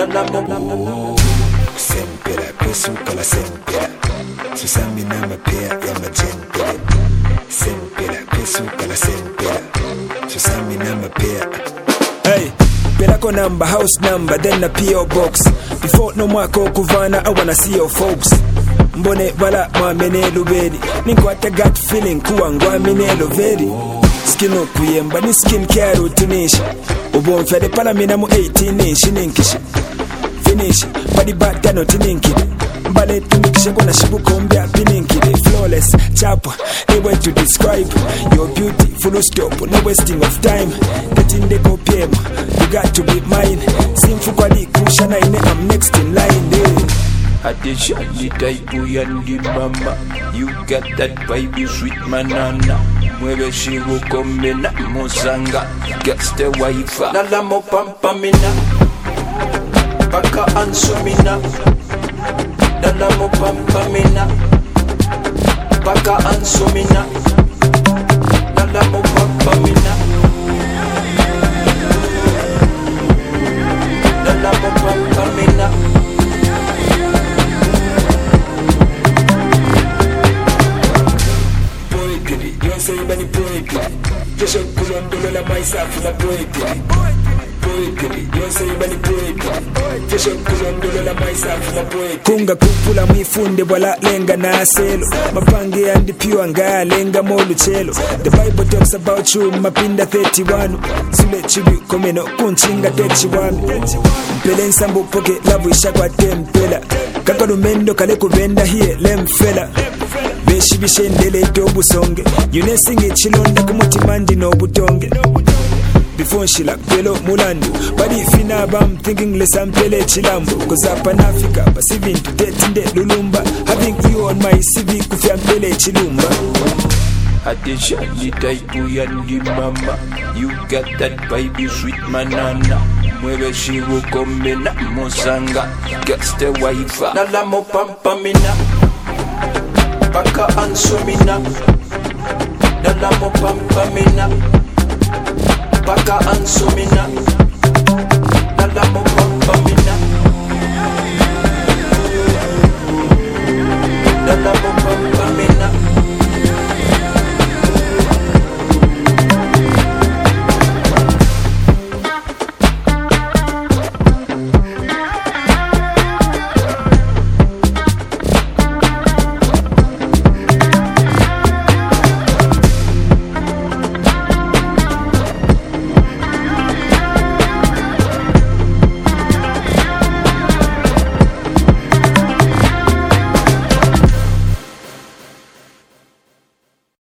Sempera, pesuka la sempera. Susami na mapea ya majentele. Sempera, pesuka la sempera. Susami na mapea. Hey, Pelako number, house number, then the P.O. box. Before no mwako kuvana, I wanna see your folks. Mbone bala mwamenelo veri. Ninkwata gut feeling kuwa minelo veri. Skin up kuyemba ni skin care utinisha. Ubon fede pala mina mu 18 inch ninkishi. Finish, body back dano tininkide. Mbale tunikisha kuna shibuko mbya pininkide. Flawless, chapa, a way to describe your beauty, full stop, no wasting of time. Getting the go PM, you got to be mine. Simfu kwa di kushana ine, I'm next in line, Adesha the type yandi mama. You got that baby sweet manana. Mueve shigo komena mozanga. Gets the wife. Nala mo pampamina. Baka ansumina. Nala mo pampamina. Baka ansumina. Nala mo pampamina. Nala mo pampamina. Say many poetry. Just a kulondolo la myself la poetry. Poetry. You say many poetry. Just a kulondolo la myself la poetry. Kunga kupula mwifunde wala lenga na aselo. Mapange and pure nga lenga molu chelo. The Bible talks about you mapinda 31. Sule chibi komeno kunchinga techiwami. Mpele nsambu poke labu ishakwa tempela. Kakarumendo kale kuvenda hiye lemfela. Beshi bishendele tobu songe. Yunesingi chilonda kumutima ndi no butonge. Before shila pelo mulandu. But if you know I'm thinking less I'm pele chilambo. Cause up in Africa, passiving to tetinde lulumba. Having you on my CV kufia pele chilumba. Adesha the type yandi mama. You got that baby sweet manana. Mueve shigo komena mozanga. Gets the wife. Nala mo pampamina. Baka ansumina. Nala mo pampamina. Baka ansumina.